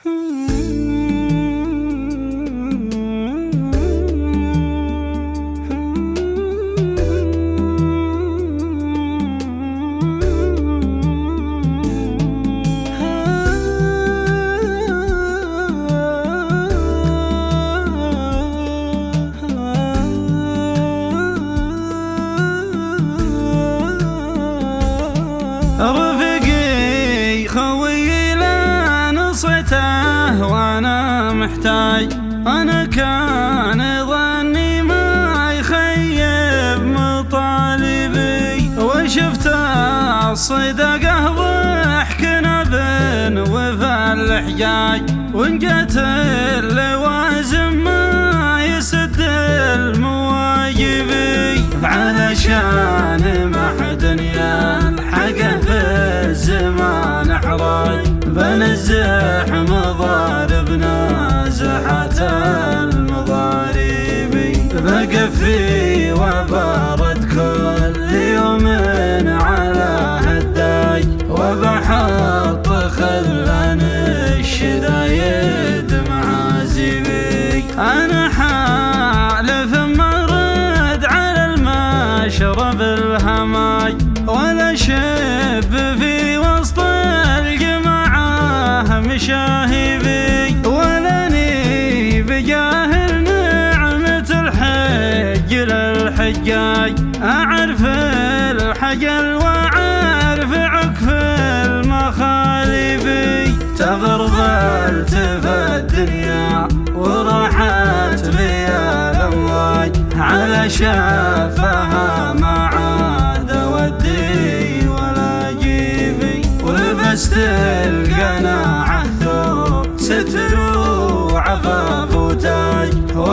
رفقي خوي لا نصيته وانا محتاج، انا كان ظني ما يخيب مطالبي، وشفت الصدقه ضحكنا بن وفا الحجاج، وان جت اللوازم ما يسد المواجبي، علشان محد يلحقه في الزمان احراج، بنزح مضاربنا زحات المضاربي، بقفي وبارد كل يوم على هداج، وبحط خلان الشدايد معازبي، انا حالف مرد على المشرب الهماج، ولا شب في وسط الجماعة مشاهبي، ولاني بجاهل نعمة الحج للحجاج، أعرف الحجل وأعرف عكف المخالبي، تغربلت في الدنيا وراحت بي الأمواج، على شافها ما عاد ودي ولا جيبي، ولبست القناعة ثوب ستر وعفاف وتاج،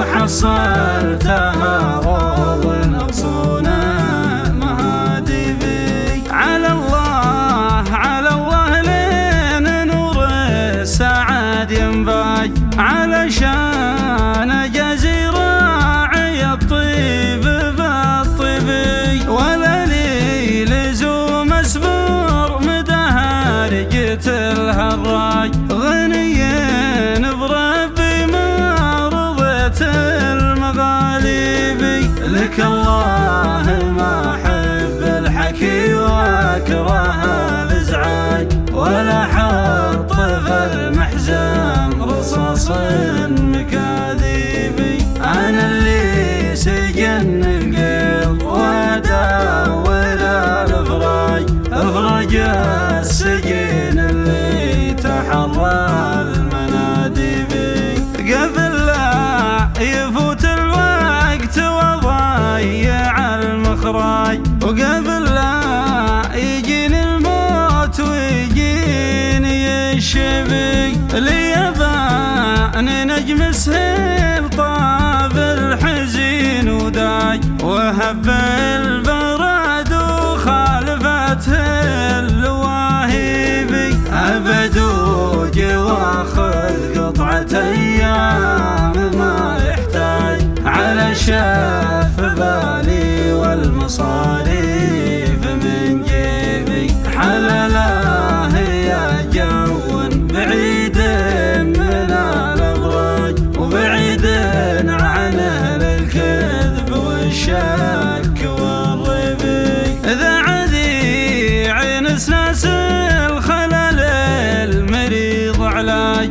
وحصلتها روض نقصونا مهادبي، على الله لين نور السعاد ينباج، علشان جزي راعي الطيب بالطبي، ولا لي لزوم اسبور مدهارجة الهراج، غنيين بربي ما رضيت المغالبي، لك الله ما احب الحكي واكره الازعاج، ولا حط في المحزن رصاص مكاذبي، انا اللي سجن القلب وادور الافراج، افرج السجين اللي تحرى المنادبي، قبل لا يفوت الوقت وضيع المخراج، وقبل لا يجيني الموت ويجيني الشبي، ليبان نجم سهيل طاب الحزين وداج، وهب البرد وخالفته الواهبي، أبد وجي واخذ قطعة أيام ما يحتاج، على شاف بالي والمصاريف من جيبي، حلله يا جو بعيد من الأبراج، وبعيد عن أهل الكذب والشك والربي، إذا عذي عين سناس الخلل المريض علاج،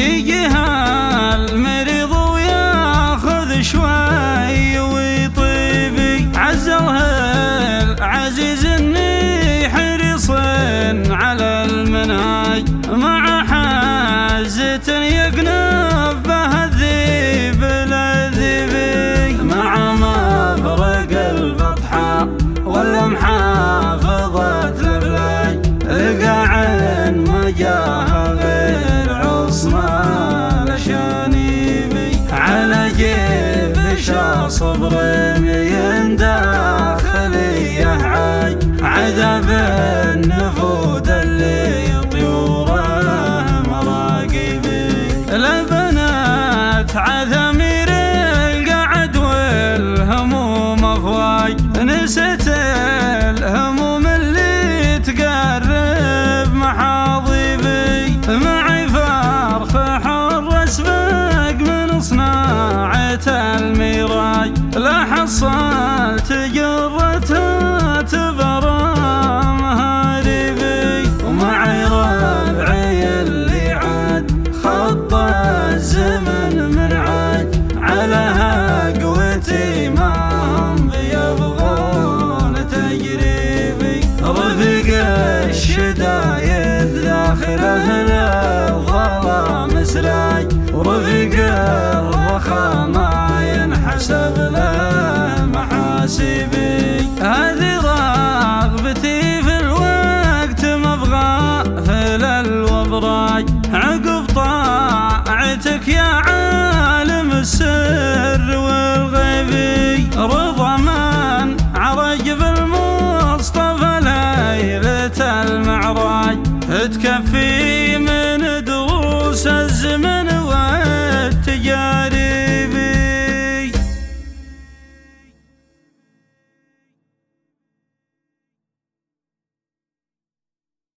يجيها المريض وياخذ شوي ويطيبي، عزلها العزيز اني حريص على المنهاج، مع حازة يقنف بها الذيب الذيبي، مع مبرق البطحاء ولا محافظة البلاج، القاعن ما جاها غير عصمة لشانيبي، على جيب صبر مين داخلي يهعاج، عذاب النفود اللي طيوره ربعي اللي عاد خط الزمن منعاد على قوتي ما هم بيبغون تجريبي رفق الشدايد ذاخر أهل الظلام سراج ورفق الرخا ما ينحسب له محاسبي هذه رغبتي في الوقت مبغى فل الوبراج عقب طاعتك يا عالم السر والغيبي رضا من عرج بالمصطفى ليلة المعراج تكفي